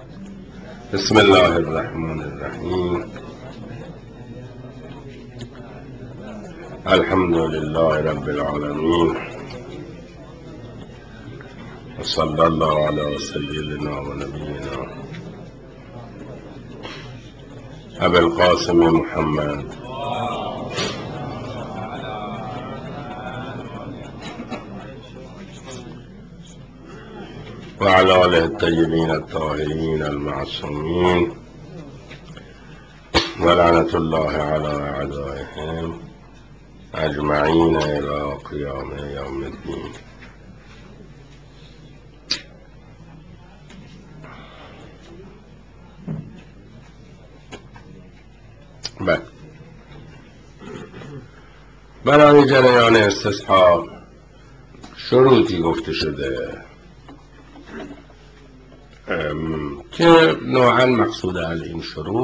بسم الله الرحمن الرحیم. الحمد لله رب العالمین و صلی الله علی سیدنا و نبینا ابی القاسم محمد و علی آله الطیبین الطاهرین المعصومین و لعنة الله علی اعدائهم اجمعین الی قیام یوم الدین. برای جریان استصحاب شروطی گفته شده که نوعا مقصود از این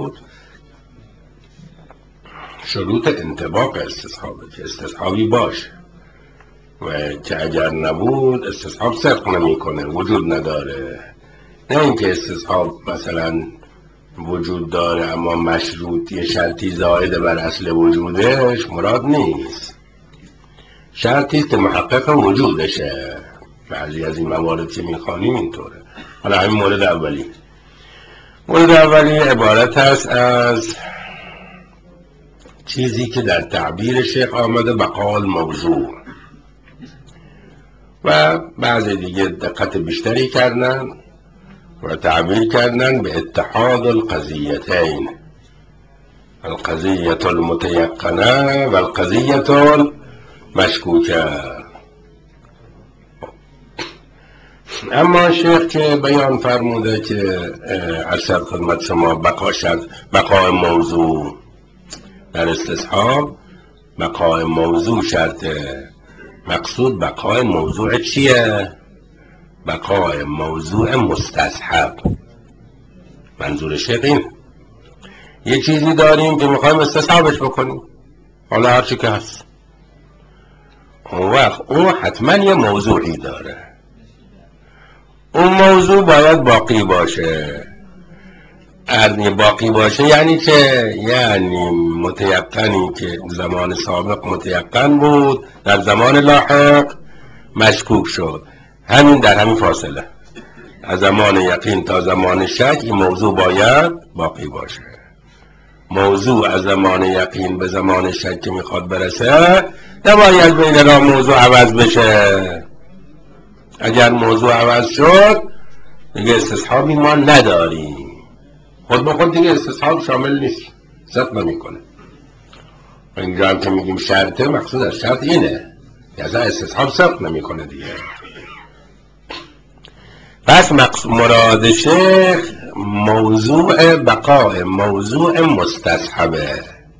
شروط انطباق استصحابه، که استصحابی باشه و که اگر نبود استصحاب صدق نمیکنه، وجود نداره. نه اینکه استصحاب مثلا وجود داره اما مشروطی شرطی زائد بر اصل وجودش مراد نیست. شرطی که محقق وجودشه. بعضی از این موارد که میخوانیم اینطوره. حالا همین مورد اولی عبارت است از چیزی که در تعبیر شیخ آمده بقاء الموضوع، و بعض دیگه دقت بیشتری کردن و تعبیر کردن به اتحاد القضیتین، القضیة المتیقنه و القضیة المشکوکه. اما شیخ که بیان فرموده که ارشد خدمت شما بقاء موضوع در استصحاب، بقاء موضوع شرطه. مقصود بقاء موضوع چیه؟ بقاء موضوع مستصحب. منظور شیخ این یه چیزی داریم که میخوایم استصحابش بکنیم، حالا هرچی که هست، اون وقت اون حتما یه موضوعی داره. اون موضوع باید باقی باشه. باقی باشه یعنی چه؟ یعنی متیقنی که زمان سابق متیقن بود، در زمان لاحق مشکوک شد. همین در همین فاصله از زمان یقین تا زمان شک این موضوع باید باقی باشه. موضوع از زمان یقین به زمان شک که میخواد برسه نباید بین را موضوع عوض بشه. اگر موضوع عوض شد دیگه استصحابی ما نداریم، خود به خود دیگه استصحاب شامل نیست، صدق نمیکنه. اینجا هم که میگیم شرطه، مقصود از شرط اینه، یعنی استصحاب صدق نمیکنه دیگه. پس مراد شیخ موضوع بقاء موضوع مستصحبه.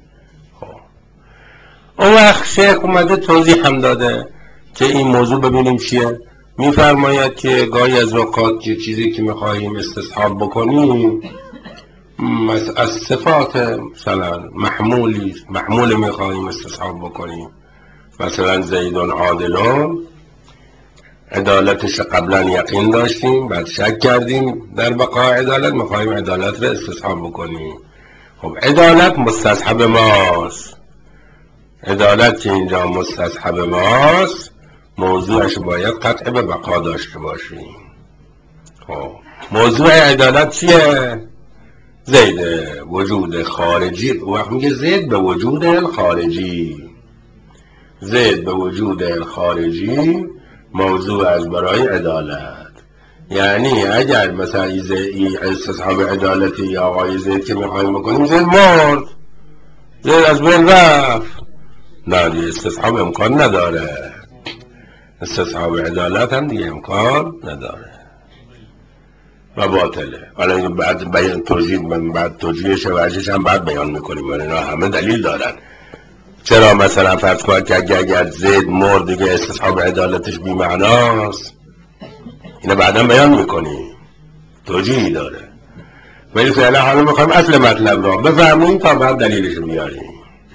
اون وقت شیخ اومده توضیح هم داده که این موضوع ببینیم چیه. میفرماید که گاهی از اوقات یه چیزی که میخواییم استصحاب بکنیم از صفات مثلا محمول میخواییم استصحاب بکنیم، مثلا زیدون عادلون، عدالتش قبلا یقین داشتیم بعد شک کردیم در بقاء عدالت، میخواییم عدالت رو استصحاب بکنیم. خب عدالت مستصحب ماست. عدالت که اینجا مستصحب ماست موضوعش باید قطع به بقا داشته باشیم. خب موضوع عدالت چیه؟ زید وجود خارجی. وقت میگه زید به وجود الخارجی، زید به وجود الخارجی موضوع از برای عدالت. یعنی اگر مثلا این استصحاب عدالتی یا آقای زید که میخواییم بکنیم، زید مرد، زید از بین رفت، نه دیگه استصحاب امکان نداره. استصحاب عدالت هم دیگه امکان نداره و باطله. حالا بعد بیان توجیهش و وجهش هم بعد بیان میکنیم، ولی اینا همه دلیل دارن. چرا مثلا فرض کنید که اگر زید مرد دیگه استصحاب عدالتش بی معناست، اینو بعدا بیان میکنیم، توجیهی داره. ولی فعلا حالا میخوایم اصل مطلب را بفهمیم تا بعد دلیلش بیاریم.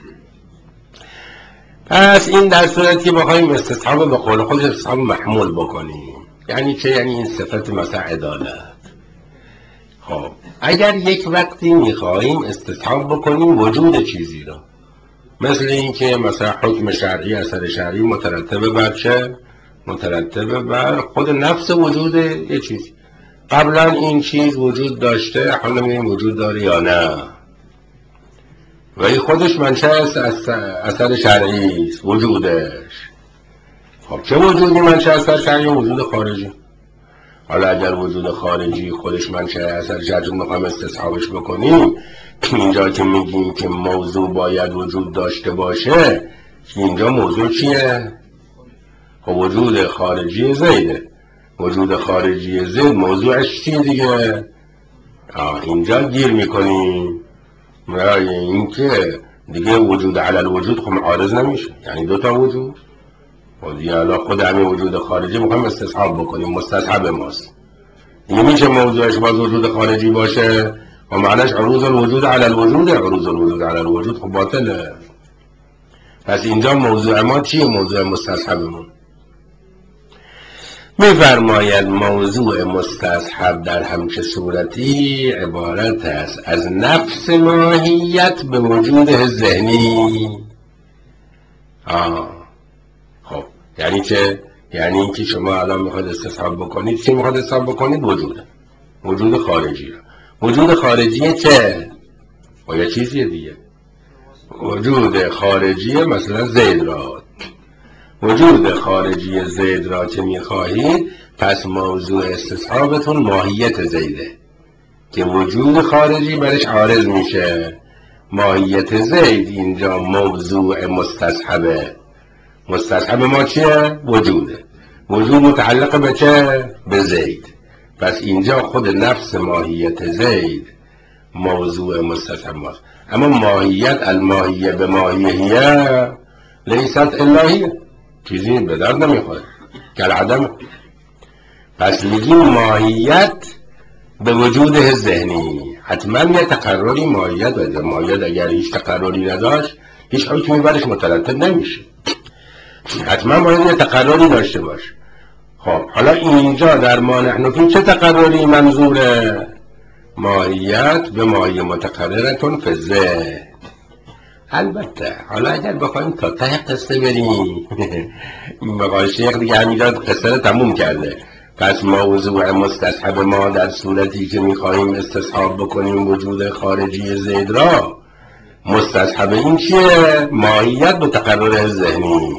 پس این در صورتی که بخوایم استصحاب به قول خود استصحاب محمول بکنیم. یعنی چه؟ یعنی این صفت مثلا عدالت. خب اگر یک وقتی میخواهیم استصحاب بکنیم وجود چیزی را، مثل اینکه مثلا حکم شرعی، اثر شرعی مترتب بر چه؟ مترتب بر خود نفس وجود یه چیز. قبلا این چیز وجود داشته، حالا می‌بینیم وجود داره یا نه، ولی خودش منشأ اثر شرعی است وجودش. خب چه وجودی منشأ اثر شرعی؟ وجود خارجی. حالا اگر وجود خارجی خودش منشأ اثر شرعی میخوایم استصحابش بکنیم، اینجا که میگیم که موضوع باید وجود داشته باشه، اینجا موضوع چیه؟ خب وجود خارجی زیده. وجود خارجی زید موضوعش چیه دیگه؟ اینجا گیر میکنیم. این که دیگه وجود علل وجود خب عارض نمیشه، یعنی دوتا وجود. حالا خود همین وجود خارجی میخوایم استصحاب بکنیم، مستصحب ماست. این میشه موضوعش باز وجود خارجی باشه و معنیش عروض الوجود علی الوجود. عروض الوجود علی الوجود خب باطله. پس اینجا موضوع ما چیه؟ موضوع مستصحبمون. می‌فرماید موضوع مستصحب در همچه صورتی عبارت است از نفس ماهیت به وجود ذهنی. خب یعنی چه؟ یعنی اینکه شما الان میخواید استصحاب بکنید، چی میخواید استصحاب بکنید؟ وجود خارجی را. وجود خارجی چه؟ و یه چیزیه دیگه. وجود خارجی مثلا زید را، وجود خارجی زید را که میخواهید، پس موضوع استصحابتون ماهیت زیده که وجود خارجی برش عارض میشه. ماهیت زید اینجا موضوع مستصحبه. مستصحب ما چیه؟ وجوده. وجود متعلق به چه؟ به زید. پس اینجا خود نفس ماهیت زید موضوع مستصحب ماست. اما ماهیت الماهیه به ماهیه لیست الهیه، چیزی به درد نمیخوره کل عدم. پس میگیم ماهیت به وجود ذهنی. حتما یه تقرری ماهیت داره. ماهیت اگر هیچ تقرری نداشت هیچ حکمی برش مترتب نمیشه، حتما باید یه تقرری داشته باشه. خب حالا اینجا در ما نحن فی چه تقرری منظوره؟ ماهیت به ماهی متقررتون فی ذهن. البته حالا اگر بخوایم تا ته قصه بریم مقال شیخ دیگه همینجا قصه رو تموم کرده. پس موضوع مستصحب ما در صورتی که میخواهیم استصحاب بکنیم وجود خارجی زید را، مستصحب این چیه؟ ماهیت به تقرر ذهنی.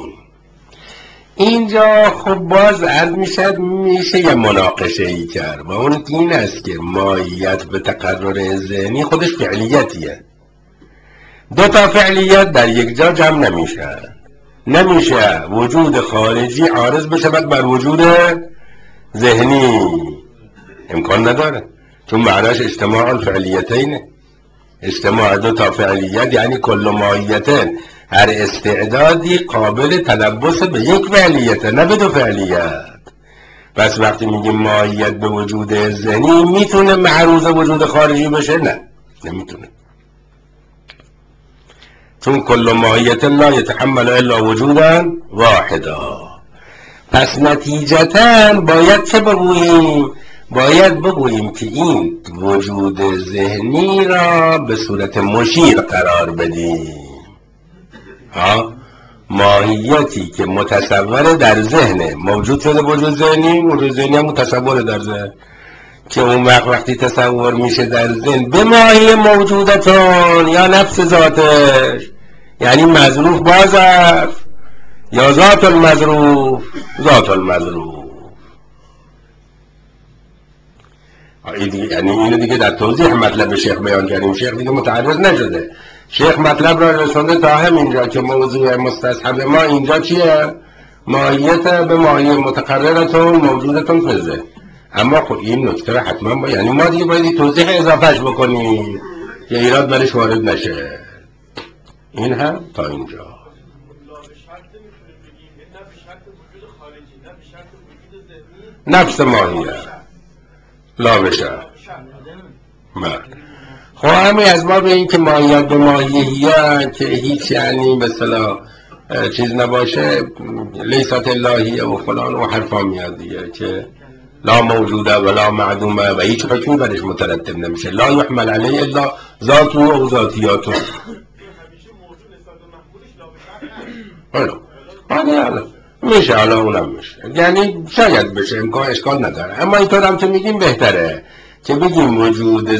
اینجا خب باز عرض میشه یه مناقشه ای کرد و اون این است که ماهیت به تقرر ذهنی خودش فعلیتیه. دو تا فعلیت در یک جا جمع نمیشه وجود خارجی عارض بشود بر وجود ذهنی، امکان نداره، چون معناش اجتماع الفعلیتینه. اجتماع دو تا فعلیت یعنی کل ماهیتن، هر استعدادی قابل تلبس به یک فعلیت نه به دو فعلیت. پس وقتی میگیم ماهیت به وجود ذهنی میتونه معروض وجود خارجی بشه؟ نه، نمیتونه، چون کل ماهیت لا یتحمل الا وجودا واحدا. پس نتیجتا باید چه بگوییم؟ باید بگوییم که این وجود ذهنی را به صورت مشیر قرار بدیم. ماهیتی که متصور در ذهن موجود شده وجود ذهنی، وجود ذهنی هم متصور در ذهن، که اون وقتی تصور میشه در ذهن به ماهی موجودتون یا نفس ذاتش، یعنی مظروف بازرف یا ذات المظروف، ذات المظروف. یعنی اینو دیگه در توضیح مطلب شیخ بیان کردیم، شیخ دیگه متعرض نشده، شیخ مطلب را رسونده تا همینجا که موضوع مستصحب ما اینجا چیه؟ ماهیت به ماهی متقررتون موجودتون فزه. اما خب این نکته حتما با، یعنی ما دیگه باید توضیح اضافهش بکنیم که ایراد برش وارد نشه. این هم تا اینجا. نفس ماهیه لا بشه. خب همین از ما به این که ماهیت به ماهیه که هیچ یعنی به اصطلاح چیز نباشه، لیست الهیه و فلان و حرفا میاد دیگه، که لا موجوده ولا معدومه و هیچ حکمی برش مترتب نمیشه. لا یحمل علیه الا ذاته و ذاتیاته. حالا میشه، حالا اونم میشه، یعنی شاید بشه، امکان اشکال نداره. اما اینطور هم که میگیم بهتره که بگیم وجود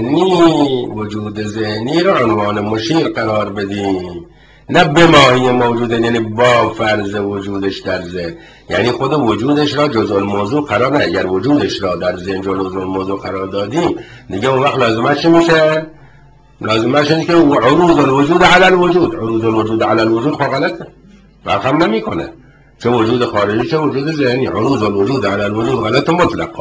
ذهنی رو عنوان مشیر قرار بدیم، نه به ماهی موجوده، یعنی با فرض وجودش در ذهن، یعنی خود وجودش را جزء الموضوع قرار نه. اگر وجودش را در ذهن جزء الموضوع قرار دادیم دیگه اون وقت لازمش چی میشه؟ لازمش اینه که عروض الوجود علی الوجود، عروض الوجود علی الوجود خب غلطه، فرقم نمیکنه چه وجود خارجی چه وجود ذهنی، عروض الوجود علی الوجود غلط مطلقا.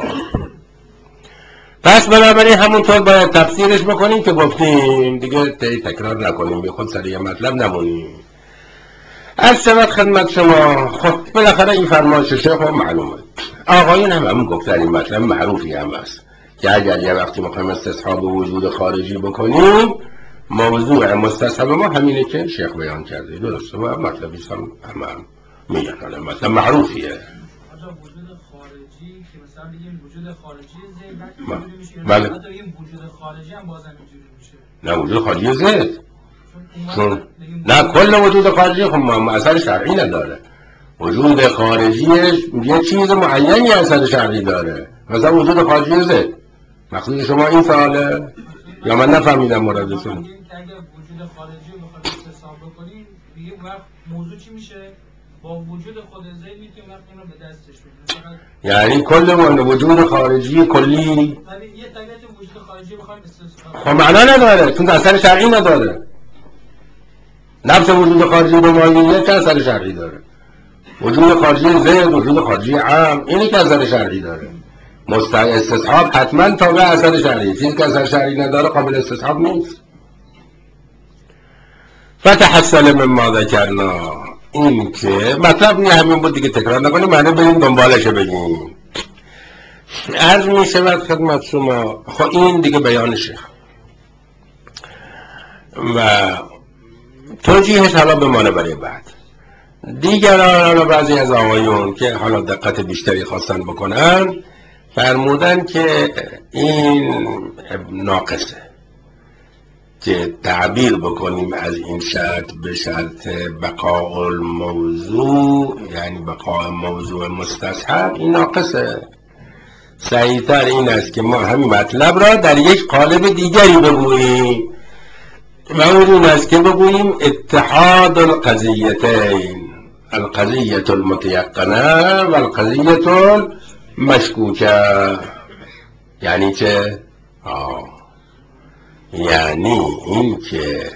پس بنابراین همونطور باید تفسیرش بکنیم که گفتیم، دیگه تکرار نکنیم، بی خود سریع مطلب نمونیم. از شود خدمت شما، خب بالاخره این فرمایش شیخ هم معلومه، آقایون هم گفتن این مطلب معروفی هم است که اگر یه وقتی میخوایم استصحاب وجود خارجی بکنیم، موضوع مستصحب ما همینه که شیخ بیان کرده، درسته و مطلبی هم میگن، مطلب معروفیه. وجود خارجی که مثلا بگیم وجود خارجی ذهن، بله این وجود خارجی هم بازم اینجوری میشه، نه وجود خارجی ذهن، چون نه کل وجود خارجی خب اثر شرعی نداره، وجود خارجیش یه چیز معینی اثر شرعی داره، مثلا وجود خارجی ذهن. مقصود شما این سواله یا من نفهمیدم مرادتون؟ اگر وجود خارجی رو بخوایم استصحاب بکنیم دیگه وقت موضوع چی میشه؟ با وجود خود ذهن میتونیم وقت این رو به دستش بگیریم، یعنی کل وجود خارجی کلی، یعنی یه طبیعت وجود خارجی بخوایم استصحاب خب معنا نداره چون اثر شرعی نداره. نفس وجود خارجی به ماهیت اثر شرعی داره، وجود خارجی ذهن، وجود خارجی عام، اینی که اثر شرعی داره. استصحاب حتما تابع اثر شرعی، چیزی که اثر شرعی نداره قابل استصحاب نیست. فتحصل مما ذکرنا، این که مطلب نه همین بود دیگه، تکرار نکنیم، معنی بریم دنبالش بگیم. عرض می شود خدمت شما، خب این دیگه بیانشه و توجیهش حالا بمانه برای بعد. دیگران، حالا بعضی از آقایون که حالا دقت بیشتری خواستن بکنن، فرمودن که این ناقصه که تعبیر بکنیم از این شرط به شرط بقاء الموضوع، یعنی بقاء موضوع مستصحب، این ناقصه. صحیح‌تر این است که ما همین مطلب را در یک قالب دیگری بگوییم و اون این است که بگوییم اتحاد القضیتین، القضیة المتيقنة و القضیة المشکوکه. یعنی چه؟ یعنی این که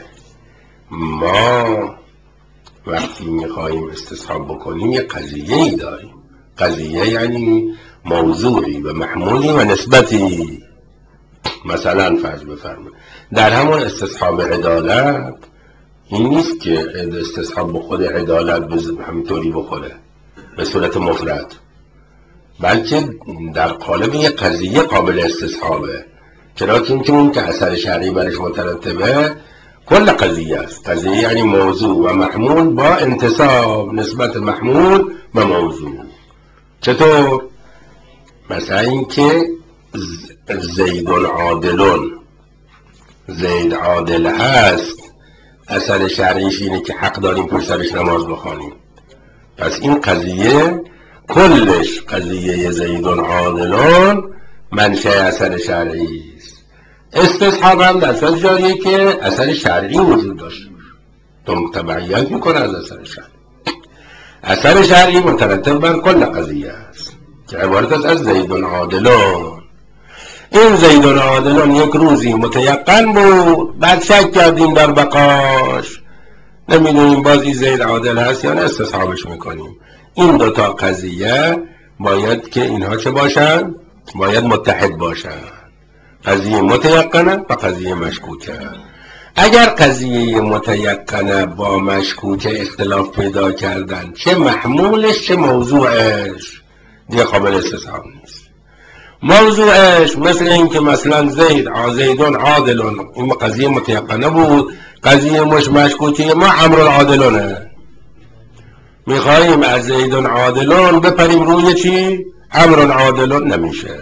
ما وقتی میخواییم استصحاب بکنیم یه قضیه ای داریم، قضیه یعنی موضوعی و محمولی و نسبتی. مثلا فرض بفرمایید در همون استصحاب عدالت این نیست که استصحاب بخوره عدالت همینطوری بخوره به صورت مفرد، بلکه در قالب یک قضیه قابل استصحابه. چرا؟ چون اون که اثر شرعی برش مترتبه کل قضیه است. قضیه یعنی موضوع و محمول با انتصاب نسبت محمول و موضوع. چطور؟ مثلا این که زید عادلون، زید عادل هست، اثر شرعیش اینه که حق داریم پشت سرش نماز بخوانیم. پس این قضیه کلش قضیه زید عادلون منشأ اثر شرعی است. استصحاب هم در صورت جاریه که اثر شرعی وجود داشته باشه، تبعیت میکنه از اثر شرعی. اثر شرعی مترتب بر کل قضیه است که عبارت است از زید عادلون. این زید عادلون یک روزی متیقن بود، بعد شک کردیم در بقاش، نمیدونیم بازی زید عادل هست یا نه، استصحابش میکنیم. این دوتا قضیه باید که اینها چه باشن؟ باید متحد باشن، قضیه متیقنه و قضیه مشکوکه. اگر قضیه متیقنه با مشکوکه اختلاف پیدا کردن، چه محمولش چه موضوعش، دیگه قابل استصحاب نیست. موضوعش مثل این که مثلا زیدون عادلون، این قضیه متیقنه بود، قضیه مشکوکه ما امر العادلونه، میخواییم از زیدون عادلون بپریم روی چی؟ امر عادل نمیشه،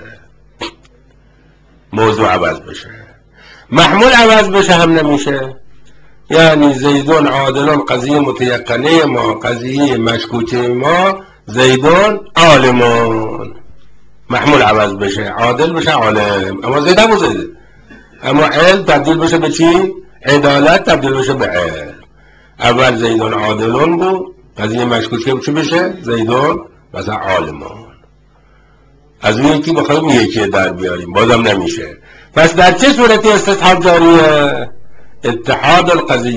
موضوع عوض بشه. محمول عوض بشه هم نمیشه، یعنی زیدون عادلون قضیه متیقنه ما، قضیه مشکوکه ما زیدون عالمون. محمول عوض بشه، عادل بشه عالم، اما زید هم زیده، اما علم تبدیل بشه به چی؟ عدالت تبدیل بشه به علم. اول زیدون عادلون بود، قضیه مشکوکه چی بشه؟ زیدون مثلا عالمون. از اون یکی بخوایم یکی در بیاریم بازم نمیشه. پس در چه صورتی استصحاب جاریه؟ اتحاد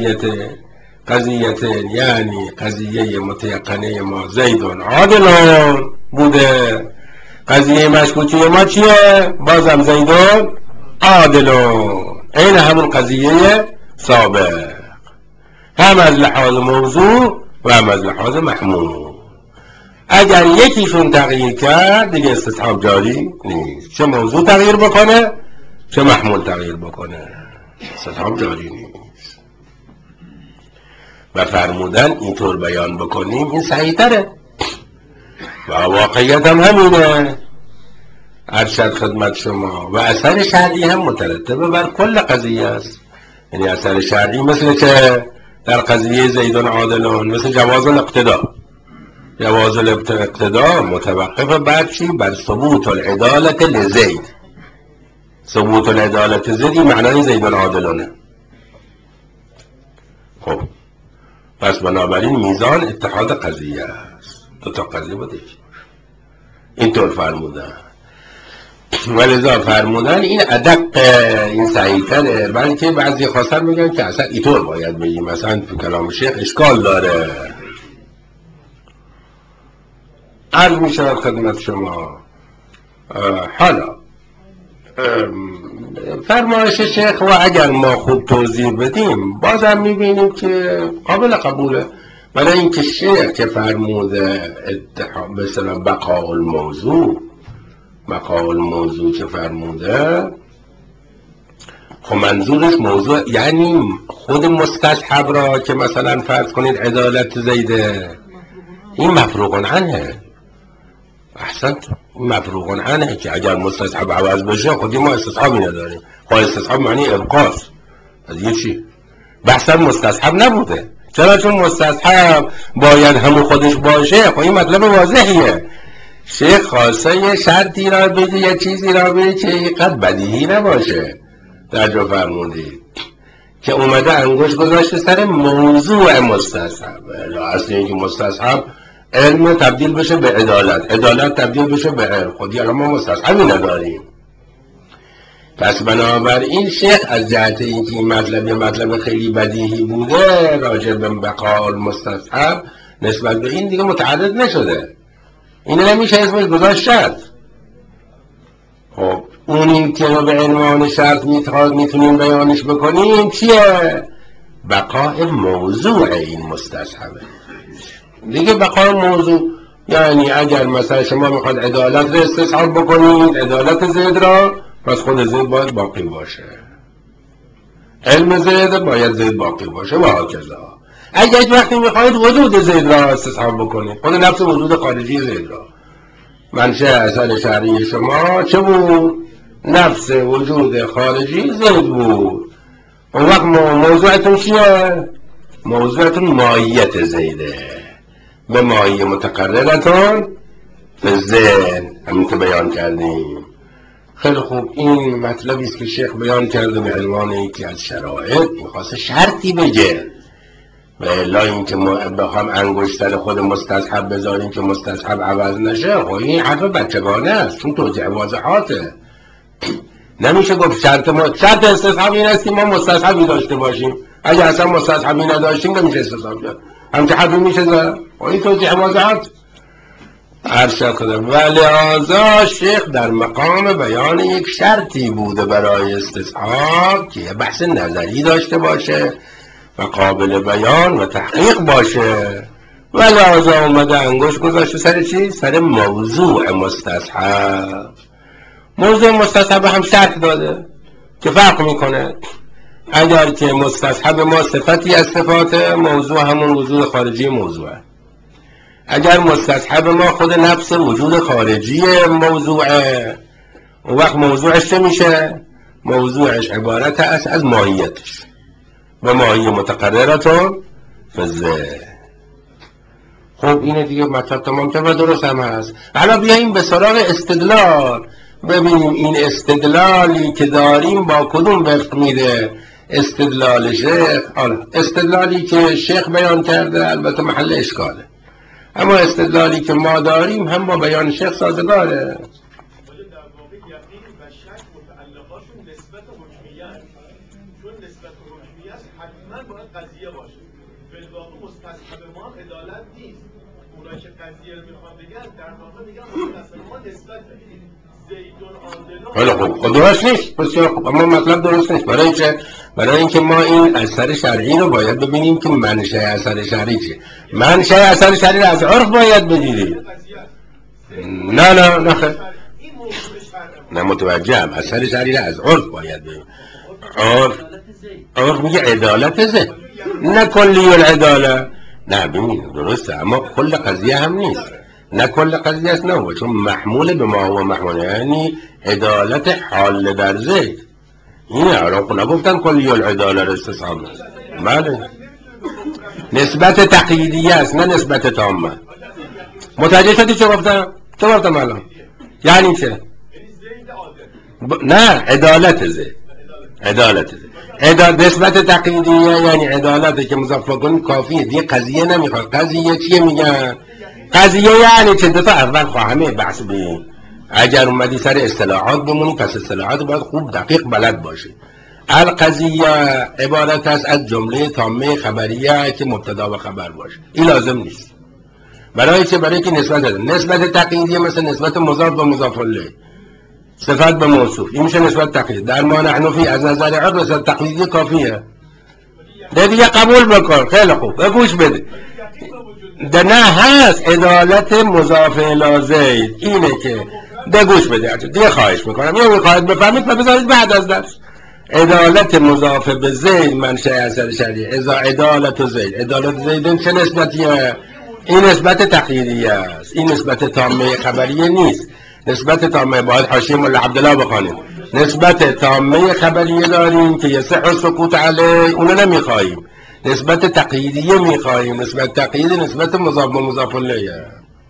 قضیته یعنی قضیه متیقنه ما زیدون عادلون بوده، قضیه مشکوکی ما چیه؟ بازم زیدون عادلون، این همون قضیه سابق، هم از لحاظ موضوع و هم از لحاظ محمول. اگر یکیشون تغییر کرد دیگه استصحاب جاری نیست، چه موضوع تغییر بکنه چه محمول تغییر بکنه، استصحاب جاری نیست. و فرمودن اینطور بیان بکنیم این صحیح تره و واقعیت هم همینه. ارشد خدمت شما و اثر شرعی هم مترتبه بر کل قضیه است. یعنی اثر شرعی مثل که در قضیه زیدون عادلون، مثل جواز الاقتدا. جواز الاقتدا متوقف بر چی؟ بر ثبوت العدالت لزید. ثبوت العدالت زید این معنای زیدون عادلونه. خب پس بنابراین میزان اتحاد قضیه است، دو تا قضیه باید یکی باشه. اینطور فرمودن. ولذا فرمودن این ادق، این صحیح‌تره، بلکه بعضی خواستن میگن که اصلا اینطور باید بگیم، مثلا تو کلام شیخ اشکال داره. عرض میشود خدمت شما حالا فرمایش شیخ و اگر ما خوب توضیح بدیم بازم میبینیم که قابل قبوله، برای اینکه شیخ که فرموده مثلا بقاء الموضوع که فرموده، خب منظورش موضوع یعنی خود مستصحب را که مثلا فرض کنید عدالت زیده، این مفروغ عنه. احسنت، مفروغ عنه که اگر مستصحب عوض بشه خودی ما استصحابی نداریم. خب استصحاب معنی ابقاست، از یه چی؟ بحثا مستصحب نبوده. چرا؟ چون مستصحب باید همون خودش باشه. خب این مطلب واضحیه. شیخ خواسته یه شرطی را بگه، یه چیزی را بگه که اینقدر بدیهی نباشه. در جا فرمودید که اومده انگشت گذاشته سر موضوع مستصحب. اصل اینکه مستصحب علم تبدیل بشه به عدالت، عدالت تبدیل بشه به علم. خودی الان ما مستصحبی نداریم. پس بنابراین شیخ از جهت اینکه این مطلب خیلی بدیهی بوده راجع به بقاء المستصحب، نسبت به این دیگه متعرض نشده، این نمیشه اسمش گذاشت شرط. خب اونی که به عنوان شرط میتونیم بیانش بکنیم چیه؟ بقاء موضوع این مستصحبه دیگه. بقاء موضوع یعنی اگر مثلا شما میخواد عدالت رو استصحاب بکنید، عدالت زید را، پس خود زید باید باقی باشه، علم زید باید زید باقی باشه و هکذا. اگر وقتی میخواید وجود زید را استصحاب بکنید، خود نفس وجود خارجی زید را، منشأ اثر شرعی شما چه بود؟ نفس وجود خارجی زید بود. اون وقت موضوعتون چیه؟ موضوعتون ماهیت زیده، به ماهی متقررتون به ذهن، همین که بیان کردیم. خیلی خوب، این مطلبی است که شیخ بیان کرده به عنوان یکی از شرایط. میخواسته شرطی بگه و الا اینکه بخوام انگشتر خود مستصحب بذاریم که مستصحب عوض نشه، خب این حرف بچگانه است، چون توضیح واضحاته. نمیشه گفت شرط استصحاب این است که ما مستصحبی داشته باشیم، اگه اصلا مستصحبی نداشتیم نمیشه استصحاب کرد، همچه حرفی میشه زد. این توضیح واضحات ارشد کنم. و لحاظا شیخ در مقام بیان یک شرطی بوده برای استصحاب که یه بحث نظری داشته باشه و قابل بیان و تحقیق باشه، و لحاظا اومده انگشت گذاشته سر چی؟ سر موضوع مستصحب. موضوع مستصحب هم شرط داده که فرق میکنه. اگر که مستصحب ما صفتی از صفات موضوع، همون وجود خارجی موضوعه. اگر مستصحب ما خود نفس وجود خارجی موضوعه، اون وقت موضوعش چه میشه؟ موضوعش عبارت است از ماهیتش و ماهی متقررتون فزه. خب اینه دیگه، مطلب تمام و درست هم هست. حالا بیاییم به سراغ استدلال، ببینیم این استدلالی که داریم با کدوم وفق میره. استدلال شیخ، استدلالی که شیخ بیان کرده البته محل اشکاله، اما استدلالی که ما داریم هم با بیان شیخ سازگاره. چون نسبت حکمی است حتما باید قضیه باشه. بالواقع مستصحب ما عدالت نیست. اونایی که قضیه رو میخوان بگن در واقع میگن مستصحب ما نسبت زیدون عادلان. خب درست نیست، بسیار خوب، اما مطلب درست نیست. برای اینکه ما این اثر شرعی رو باید ببینیم که منشأ اثر شرعی چیه. منشأ اثر شرعی رو از عرف باید بگیریم. نه خیر، نه متوجهم. اثر شرعی رو از عرف باید بگیریم. عرف میگه عدالت زه، نه کلی العداله. نه ببین درسته، اما کل قضیه هم نیست. نه کل قضیه است، نه چون محمول به ما هو محمول، یعنی عدالت حال در زید. اینه عرف نگفتن کلی العداله رو استصحاب است. بله، نسبت تقییدیه است نه نسبت تامه. متوجه شدی چه گفتم الان؟ یعنی چه؟ نه عدالت زید، نسبت تقییدیه یعنی عدالتی که مضاف کنیم کافیه دیگه، قضیه نمیخواد. قضیه چیه میگن؟ قضیه یعنی چه؟ دو تا اول خواهمه بحث بیم. اگر اومدی سر اصطلاحات بمونی، پس اصطلاحات باید خوب دقیق بلد باشی. القضیه عبارت است از جمله تامه خبریه که مبتدا و خبر باشه. این لازم نیست. برای چه؟ برای که نسبت تقییدیه مثل نسبت مضاف و مضاف الیه، صفت به موصوف، این میشه نسبت تقیید. در ما نحن فی از نظر عرف نسبت تقییدی کافیه. ده دیگه قبول بکن، خیلی خوب گوش بده. ده نه هست عدالت مضاف الی زید، اینه که ده گوش بده دیگه، خواهش میکنم یه میخواید بفهمید و بذارید بعد از درس. عدالت مضاف به زید منشأ اثر شرعی. اذا عدالت زید، عدالت زید چه نسبتیه؟ این نسبت تقییدیه است، این نسبت تامه خبریه نیست. نسبت تامه باید حاشیه مولا عبدالله بخوانیم. نسبت تامه خبریه داریم که یصح سکوت علیه، اونو نمیخواییم. نسبت تقییدیه میخواییم. نسبت تقییدی نسبت مضاف و مضاف الیه.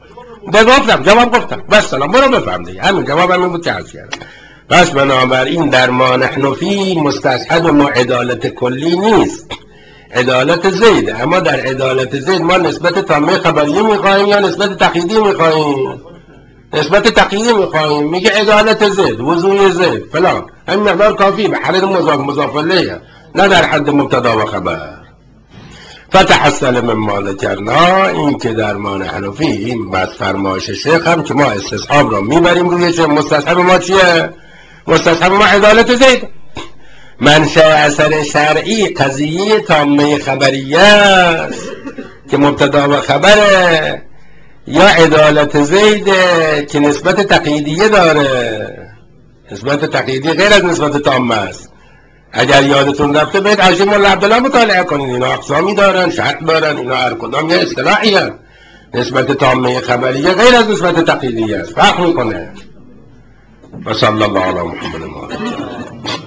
جواب گفتم بس سلام، برو بفهم دیگه. همین جواب همین بود که عرض کردم. پس بنابراین در ما نحن فی مستصحب ما عدالت کلی نیست، عدالت زید. اما در عدالت زید ما نسبت تامه خبریه میخواییم یا نسبت تقییدی میخواییم؟ نسبت تقییدی میخواییم. میگه عدالت زید، وضوع زید فلان، همین مقدار کافی به حد مضاف الیه، نه در حد مبتدا و خبر. فتحصل مما ذکرنا، این که در ما نحن فی، این بس فرمایش شیخ هم که ما استصحاب را میبریم روی چه؟ مستصحب ما چیه؟ مستصحب ما عدالت زید. منشأ اثر شرعی قضیه تامه خبریه است که مبتدا و خبره، یا عدالت زیده که نسبت تقییدیه داره. نسبت تقییدی غیر از نسبت تامه است. اگر یادتون رفته برید حاشیه مولا عبدالله مطالعه کنید، اینا اقسامی دارن، شرط دارن، اینا هر کدام یه اصطلاحی هست. نسبت تامه خبریه غیر از نسبت تقییدیه است، فرق میکنه. و صلی الله علی محمد.